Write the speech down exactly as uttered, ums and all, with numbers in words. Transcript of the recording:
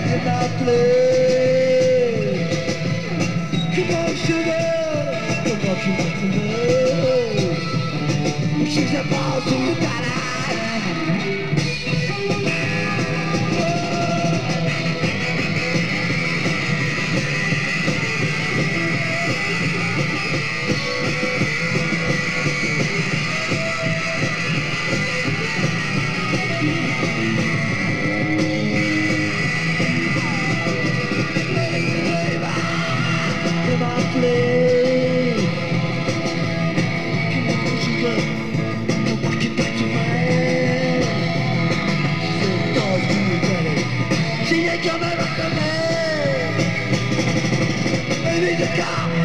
in my place. Come on, sugar, come on, come on, come on. She's a boss, so you gotta in my place. Come on, sugar, I'm walking back to my head. She said, dog, you ready? She ain't coming back to me. Baby, the car.